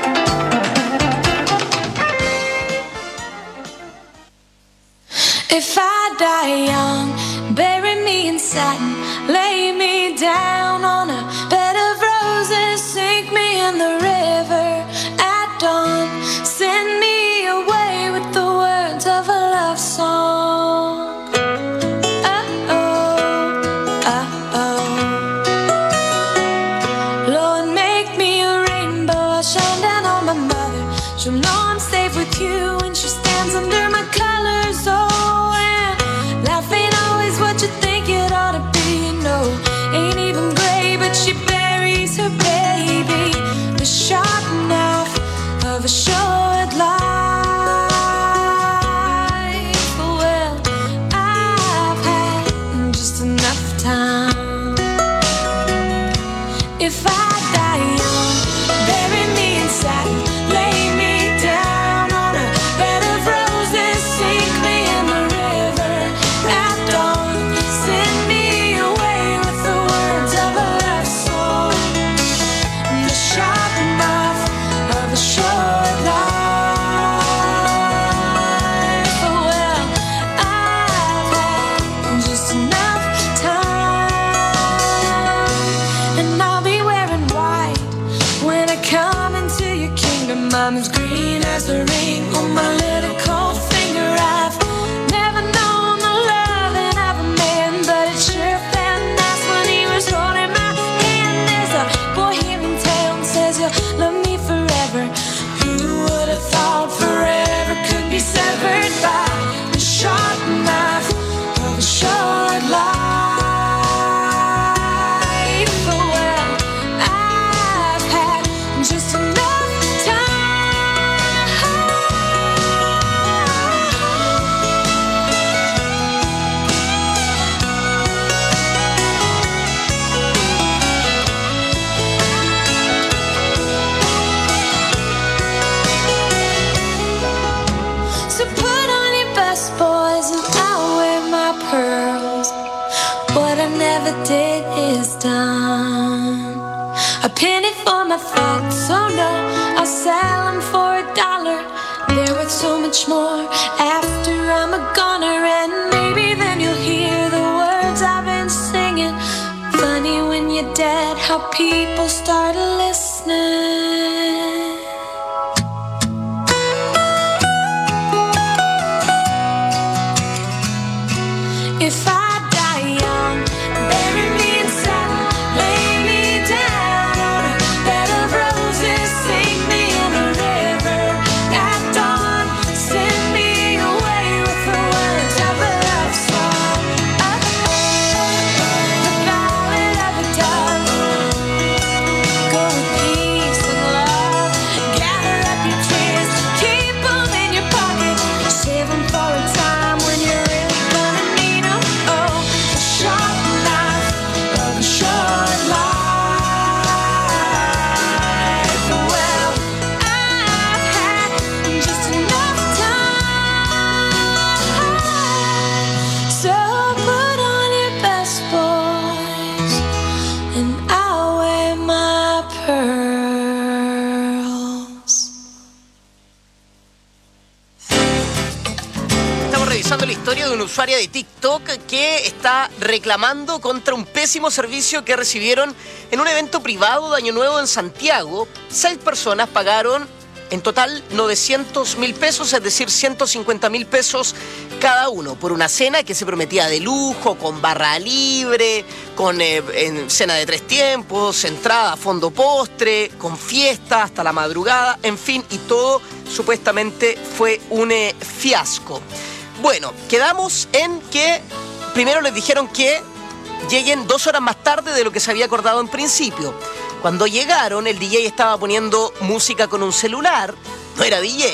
If I die young, bury me in satin, lay me down on a bed of roses, sink me in the river at dawn, send me away with the words of a love song. Uh-oh, uh-oh. Lord, make me a rainbow, I'll shine down on my mother. She'll know I'm safe with you when she stands under my colors. Oh, you think it ought to be, no, ain't even gray, but she buries her baby. The did is done. A penny for my thoughts, oh no, I'll sell them for a dollar. They're worth so much more after I'm a goner. And maybe then you'll hear the words I've been singing. Funny when you're dead, how people start listening. If I die young, bury me in satin, lay me down on a bed of roses, sink me in a river at dawn, send me away with the words of a love song. Oh, the ballad of a dove. Go with peace and love. Gather up your tears, keep them in your pocket, save them for a time when you're really gonna need them. Oh, the sharp knife of a short life. Well, I've had just enough time. So put on your best, boys, and I'll wear my pearls. Estamos revisando la historia de una usuaria de TikTok que está reclamando contra un pésimo servicio que recibieron en un evento privado de Año Nuevo en Santiago. Seis personas pagaron en total novecientos mil pesos, es decir, ciento cincuenta mil pesos cada uno, por una cena que se prometía de lujo, con barra libre, con eh, en cena de tres tiempos, entrada, fondo, postre, con fiesta hasta la madrugada, en fin, y todo supuestamente fue un eh, fiasco. Bueno, quedamos en que primero les dijeron que lleguen dos horas más tarde de lo que se había acordado en principio. Cuando llegaron, el D J estaba poniendo música con un celular, no era D J,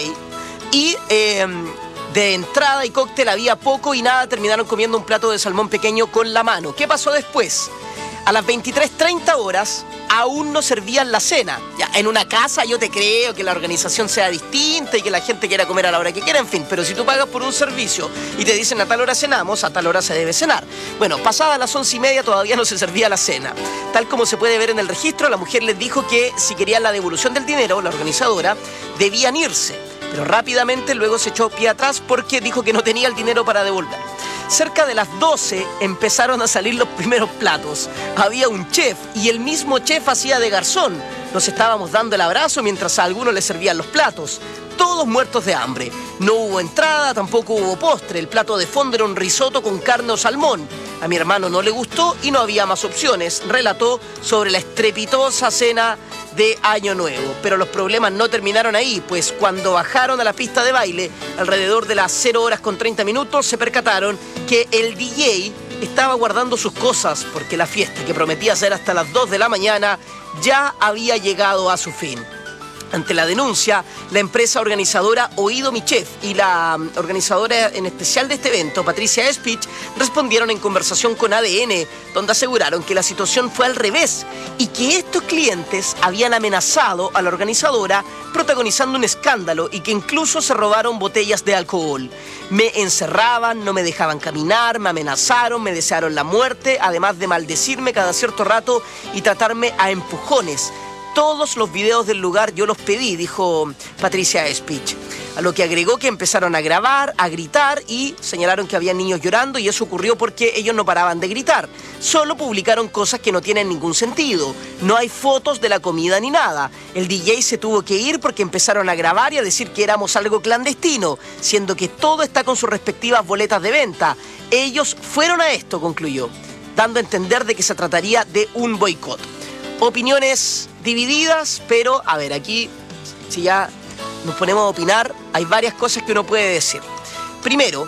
y eh, de entrada y cóctel había poco y nada, terminaron comiendo un plato de salmón pequeño con la mano. ¿Qué pasó después? A las veintitrés treinta horas aún no servían la cena. Ya, en una casa yo te creo que la organización sea distinta y que la gente quiera comer a la hora que quiera, en fin, pero si tú pagas por un servicio y te dicen a tal hora cenamos, a tal hora se debe cenar. Bueno, pasadas las once y media todavía no se servía la cena. Tal como se puede ver en el registro, la mujer les dijo que si querían la devolución del dinero, la organizadora, debían irse. Pero rápidamente luego se echó pie atrás porque dijo que no tenía el dinero para devolver. Cerca de las doce empezaron a salir los primeros platos. Había un chef y el mismo chef hacía de garzón. Nos estábamos dando el abrazo mientras a algunos les servían los platos. Todos muertos de hambre. No hubo entrada, tampoco hubo postre. El plato de fondo era un risotto con carne o salmón. A mi hermano no le gustó y no había más opciones. Relató sobre la estrepitosa cena de Año Nuevo. Pero los problemas no terminaron ahí, pues cuando bajaron a la pista de baile, alrededor de las cero horas con treinta minutos, se percataron que el D J estaba guardando sus cosas porque la fiesta, que prometía ser hasta las dos de la mañana, ya había llegado a su fin. Ante la denuncia, la empresa organizadora Oído Mi Chef y la organizadora en especial de este evento, Patricia Espich, respondieron en conversación con A D N, donde aseguraron que la situación fue al revés y que estos clientes habían amenazado a la organizadora protagonizando un escándalo y que incluso se robaron botellas de alcohol. Me encerraban, no me dejaban caminar, me amenazaron, me desearon la muerte, además de maldecirme cada cierto rato y tratarme a empujones. Todos los videos del lugar yo los pedí, dijo Patricia Espich. A lo que agregó que empezaron a grabar, a gritar y señalaron que había niños llorando y eso ocurrió porque ellos no paraban de gritar. Solo publicaron cosas que no tienen ningún sentido. No hay fotos de la comida ni nada. El D J se tuvo que ir porque empezaron a grabar y a decir que éramos algo clandestino, siendo que todo está con sus respectivas boletas de venta. Ellos fueron a esto, concluyó, dando a entender de que se trataría de un boicot. Opiniones divididas, pero a ver, aquí si ya nos ponemos a opinar, hay varias cosas que uno puede decir. Primero,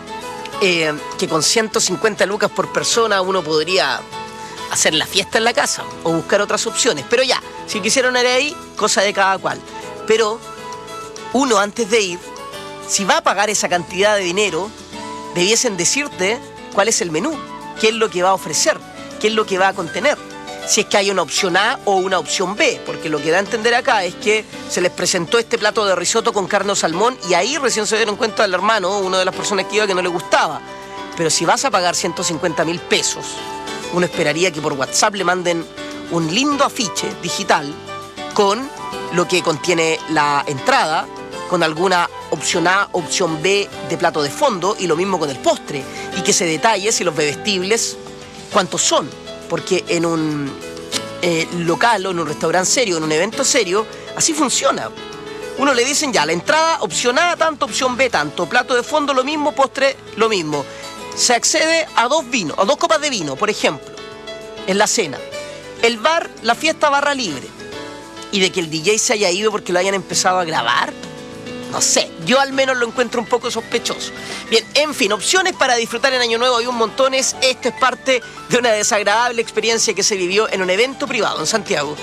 eh, que con ciento cincuenta lucas por persona uno podría hacer la fiesta en la casa o buscar otras opciones, pero ya, si quisieron ir ahí, cosa de cada cual. Pero uno antes de ir, si va a pagar esa cantidad de dinero, debiesen decirte cuál es el menú, qué es lo que va a ofrecer, qué es lo que va a contener. Si es que hay una opción A o una opción B, porque lo que da a entender acá es que se les presentó este plato de risotto con carne o salmón y ahí recién se dieron cuenta al hermano, una de las personas que iba, que no le gustaba. Pero si vas a pagar ciento cincuenta mil pesos Uno esperaría que por WhatsApp le manden un lindo afiche digital con lo que contiene la entrada, con alguna opción A, opción B de plato de fondo, y lo mismo con el postre, y que se detalle si los bebestibles cuántos son, porque en un eh, local o en un restaurante serio, en un evento serio, así funciona. Uno le dicen ya, la entrada, opción A tanto, opción B tanto, plato de fondo lo mismo, postre lo mismo. Se accede a dos vinos, a dos copas de vino, por ejemplo, en la cena. El bar, la fiesta barra libre. Y de que el D J se haya ido porque lo hayan empezado a grabar, no sé, yo al menos lo encuentro un poco sospechoso. Bien, en fin, opciones para disfrutar en Año Nuevo hay un montones. Esto es parte de una desagradable experiencia que se vivió en un evento privado en Santiago.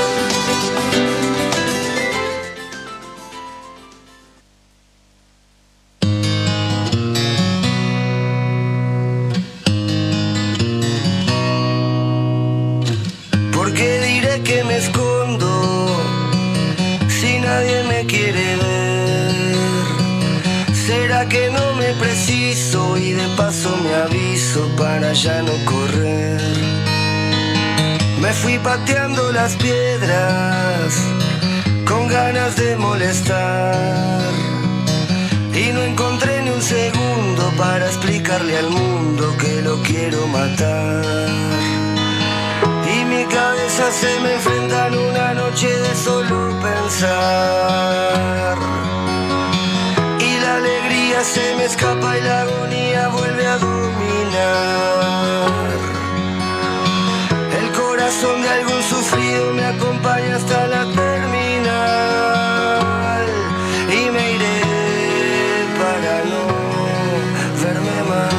¿Por qué diré que me escondo si nadie me quiere ver? ¿Será que no me preciso y de paso me aviso para ya no correr? Me fui pateando las piedras con ganas de molestar y no encontré ni un segundo para explicarle al mundo que lo quiero matar. Y mi cabeza se me enfrenta en una noche de solo pensar. Y la alegría se me escapa y la agonía vuelve a dominar. El corazón de algún sufrido me acompaña hasta la terminal. Y me iré para no verme más.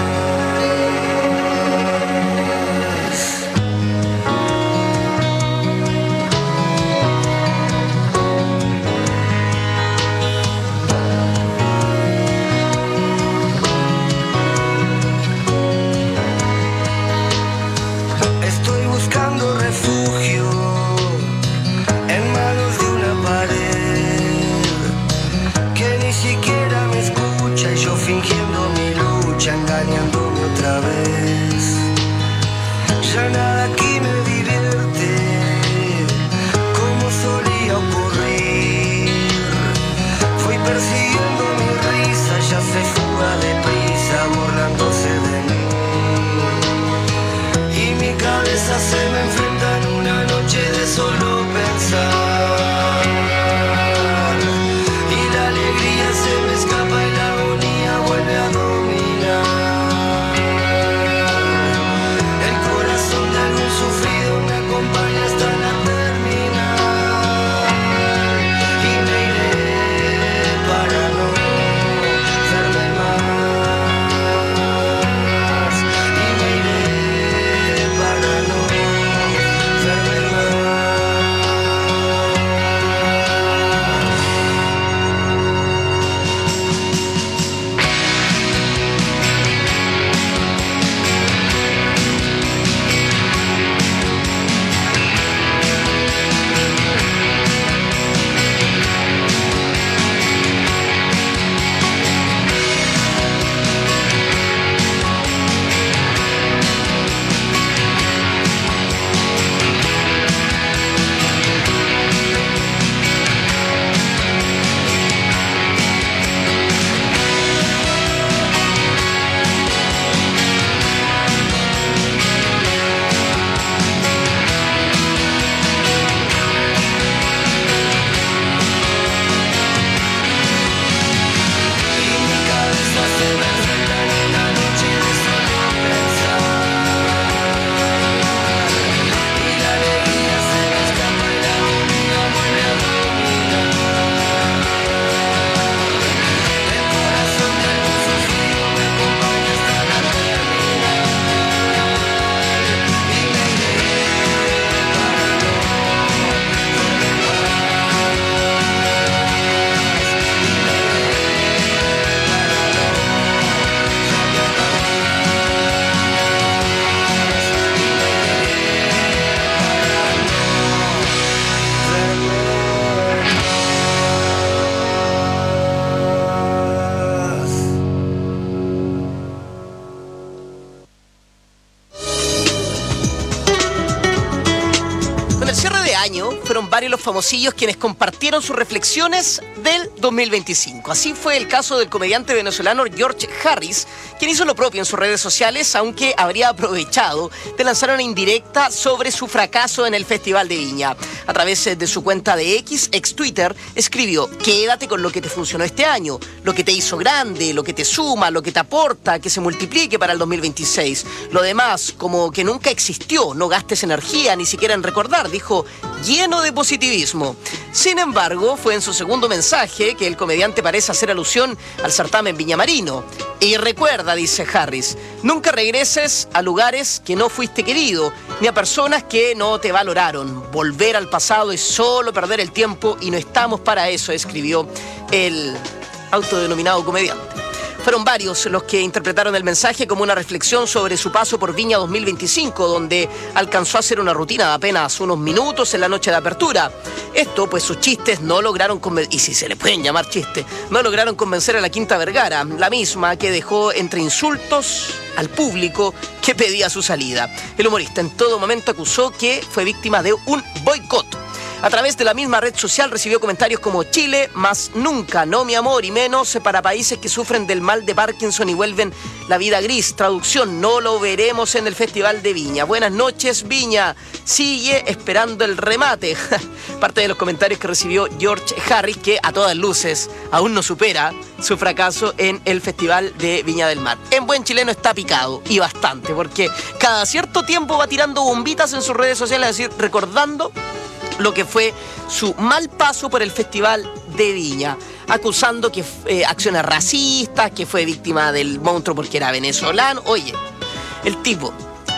año fueron varios los famosillos quienes compartieron sus reflexiones del dos mil veinticinco. Así fue el caso del comediante venezolano George Harris, quien hizo lo propio en sus redes sociales, aunque habría aprovechado de lanzar una indirecta sobre su fracaso en el Festival de Viña. A través de su cuenta de X, ex Twitter, escribió: quédate con lo que te funcionó este año, lo que te hizo grande, lo que te suma, lo que te aporta, que se multiplique para el dos mil veintiséis. Lo demás, como que nunca existió, no gastes energía ni siquiera en recordar, dijo, lleno de positivismo. Sin embargo, fue en su segundo mensaje que el comediante parece hacer alusión al certamen viñamarino. Y recuerda, dice Harris, nunca regreses a lugares que no fuiste querido, ni a personas que no te valoraron. Volver al pasado es solo perder el tiempo y no estamos para eso, escribió el autodenominado comediante. Fueron varios los que interpretaron el mensaje como una reflexión sobre su paso por Viña dos mil veinticinco, donde alcanzó a hacer una rutina de apenas unos minutos en la noche de apertura. Esto, pues sus chistes no lograron convencer, y si se le pueden llamar chistes, no lograron convencer a la Quinta Vergara, la misma que dejó entre insultos al público que pedía su salida. El humorista en todo momento acusó que fue víctima de un boicot. A través de la misma red social recibió comentarios como Chile, más nunca, no mi amor, y menos para países que sufren del mal de Parkinson y vuelven la vida gris. Traducción, no lo veremos en el Festival de Viña. Buenas noches, Viña. Sigue esperando el remate. Parte de los comentarios que recibió George Harris, que a todas luces aún no supera su fracaso en el Festival de Viña del Mar. En buen chileno está picado, y bastante, porque cada cierto tiempo va tirando bombitas en sus redes sociales, es decir, recordando lo que fue su mal paso por el Festival de Viña, acusando que eh, acciones racistas, que fue víctima del monstruo porque era venezolano. Oye, el tipo,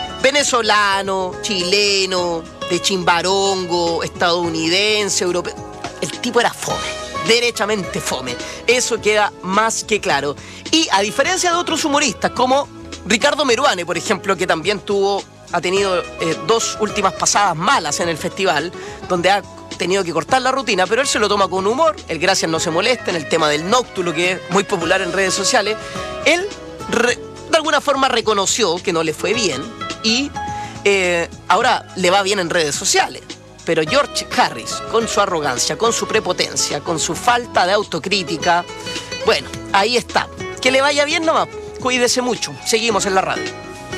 venezolano, chileno, de Chimbarongo, estadounidense, europeo, el tipo era fome, derechamente fome. Eso queda más que claro. Y a diferencia de otros humoristas, como Ricardo Meruane, por ejemplo, que también tuvo... ha tenido eh, dos últimas pasadas malas en el festival, donde ha tenido que cortar la rutina, pero él se lo toma con humor. El gracias no se molesta en el tema del nóctulo, que es muy popular en redes sociales. Él re, de alguna forma reconoció que no le fue bien y eh, ahora le va bien en redes sociales. Pero George Harris, con su arrogancia, con su prepotencia, con su falta de autocrítica, bueno, ahí está. Que le vaya bien nomás. Cuídese mucho. Seguimos en la radio.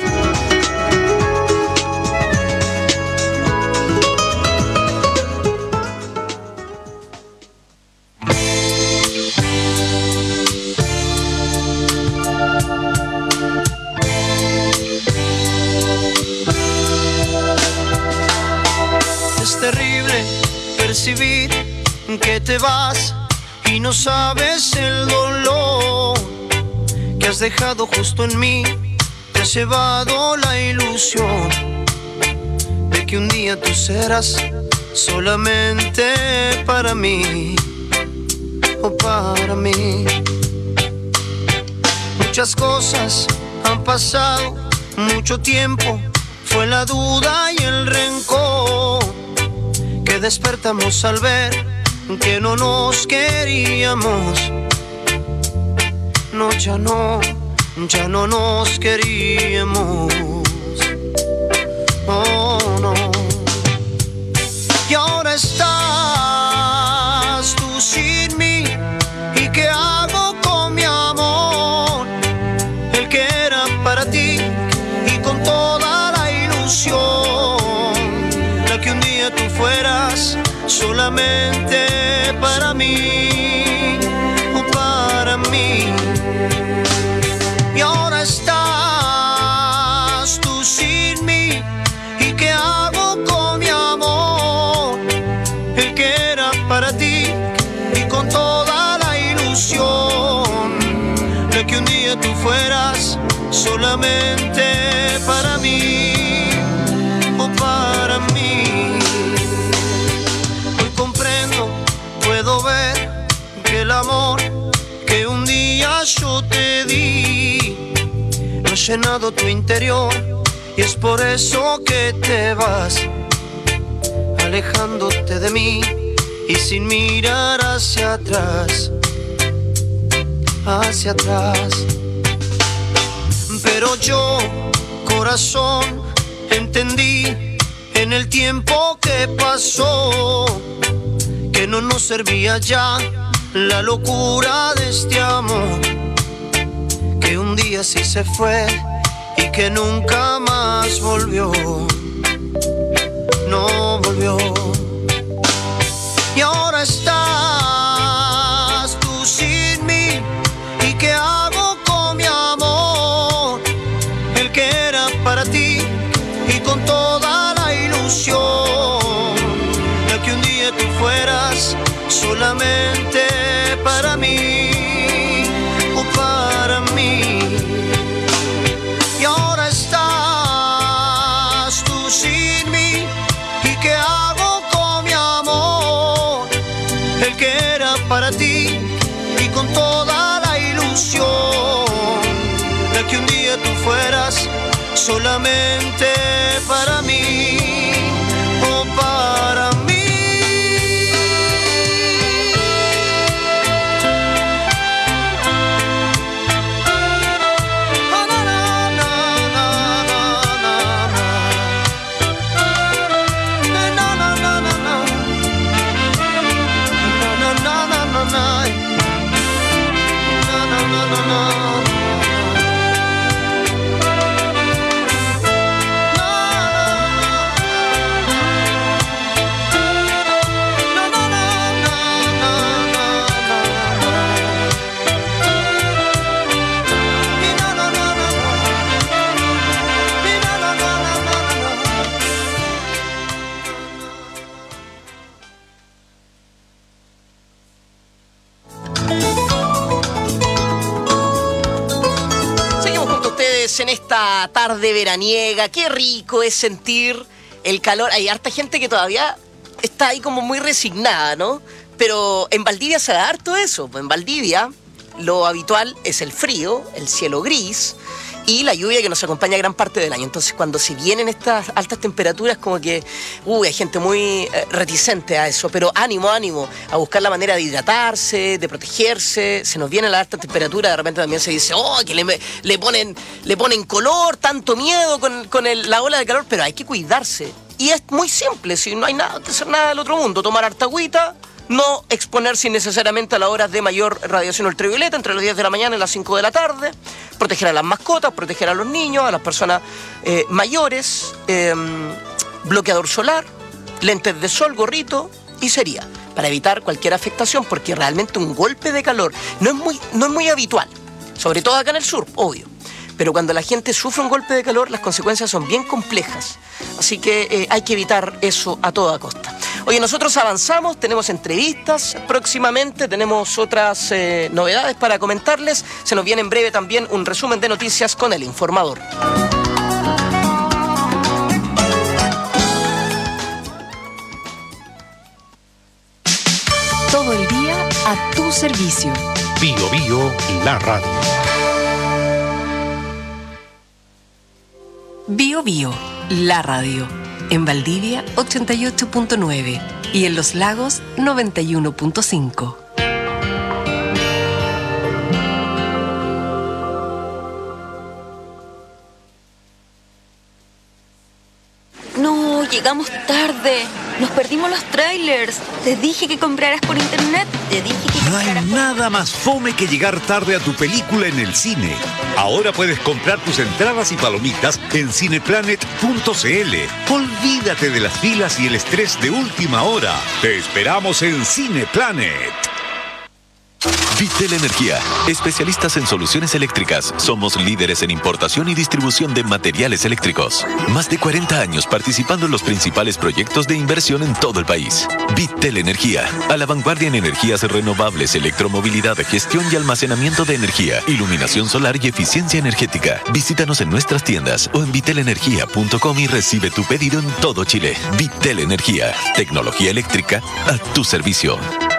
Percibir que te vas y no sabes el dolor que has dejado justo en mí. Te has llevado la ilusión de que un día tú serás solamente para mí o para mí. Muchas cosas han pasado, mucho tiempo, fue la duda y el rencor que despertamos al ver que no nos queríamos. No, ya no, ya no nos queríamos. Oh, no. Y ahora estás tú sin mí. ¿Y qué hago con mi amor? El que era para ti y con toda la ilusión, la que un día tú fueras solamente para mí o para mí. Y ahora estás tú sin mí. ¿Y qué hago con mi amor? El que era para ti y con toda la ilusión, la que un día tú fueras solamente para mí o para mí. Hoy comprendo, puedo ver que el amor que un día yo te di no ha llenado tu interior, y es por eso que te vas alejándote de mí y sin mirar hacia atrás, hacia atrás. Pero yo, corazón, entendí en el tiempo que pasó, que no nos servía ya la locura de este amor, que un día sí se fue y que nunca más volvió, no volvió. Y ahora estás tú sin mí, ¿y qué hago con mi amor? El que era para ti y con toda la ilusión, la que un día tú fueras solamente para mí, o para mí. Y ahora estás tú sin mí, ¿y qué hago con mi amor? El que era para ti y con toda la ilusión, la que un día tú fueras solamente para mí, o para mí. En esta tarde veraniega, qué rico es sentir el calor. Hay harta gente que todavía está ahí como muy resignada, ¿no? Pero en Valdivia se da harto eso. En Valdivia lo habitual es el frío, el cielo gris y la lluvia que nos acompaña gran parte del año. Entonces, cuando se vienen estas altas temperaturas, como que uy, hay gente muy eh, reticente a eso. Pero ánimo, ánimo, a buscar la manera de hidratarse, de protegerse. Se nos viene la alta temperatura, de repente también se dice, oh, que le, le, ponen, le ponen color, tanto miedo con, con el, la ola de calor, pero hay que cuidarse. Y es muy simple, si no hay nada que hacer nada del otro mundo, tomar harta agüita, no exponerse innecesariamente a las horas de mayor radiación ultravioleta, entre las diez de la mañana y las cinco de la tarde, proteger a las mascotas, proteger a los niños, a las personas eh, mayores, eh, bloqueador solar, lentes de sol, gorrito, y sería para evitar cualquier afectación, porque realmente un golpe de calor no es muy, no es muy habitual, sobre todo acá en el sur, obvio. Pero cuando la gente sufre un golpe de calor, las consecuencias son bien complejas. Así que eh, hay que evitar eso a toda costa. Oye, nosotros avanzamos, tenemos entrevistas próximamente, tenemos otras eh, novedades para comentarles. Se nos viene en breve también un resumen de noticias con El Informador. Todo el día a tu servicio. Bio Bio, la radio. Bio Bio, la radio. En Valdivia, ochenta y ocho punto nueve. Y en Los Lagos, noventa y uno punto cinco. No, llegamos tarde. Nos perdimos los trailers. Te dije que compraras por internet. Te dije que No hay nada más fome que llegar tarde a tu película en el cine. Ahora puedes comprar tus entradas y palomitas en cineplanet punto c l. Olvídate de las filas y el estrés de última hora. Te esperamos en Cineplanet. Vitel Energía, especialistas en soluciones eléctricas. Somos líderes en importación y distribución de materiales eléctricos. Más de cuarenta años participando en los principales proyectos de inversión en todo el país. Vitel Energía, a la vanguardia en energías renovables, electromovilidad, gestión y almacenamiento de energía, iluminación solar y eficiencia energética. Visítanos en nuestras tiendas o en vitel energía punto com y recibe tu pedido en todo Chile. Vitel Energía, tecnología eléctrica a tu servicio.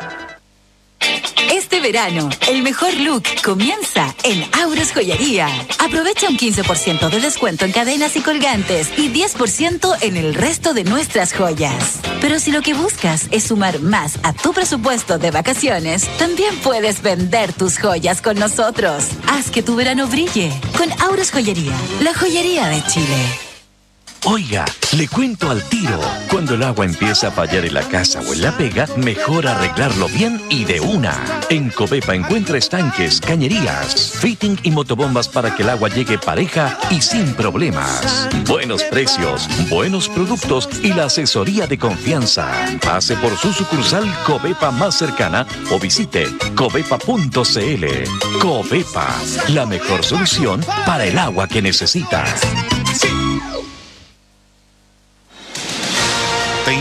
Este verano, el mejor look comienza en Auros Joyería. Aprovecha un quince por ciento de descuento en cadenas y colgantes y diez por ciento en el resto de nuestras joyas. Pero si lo que buscas es sumar más a tu presupuesto de vacaciones, también puedes vender tus joyas con nosotros. Haz que tu verano brille con Auros Joyería, la joyería de Chile. Oiga, le cuento al tiro. Cuando el agua empieza a fallar en la casa o en la pega, mejor arreglarlo bien y de una. En Covepa encuentra estanques, cañerías, fitting y motobombas para que el agua llegue pareja y sin problemas. Buenos precios, buenos productos y la asesoría de confianza. Pase por su sucursal Covepa más cercana o visite covepa punto c l. Covepa, la mejor solución para el agua que necesita.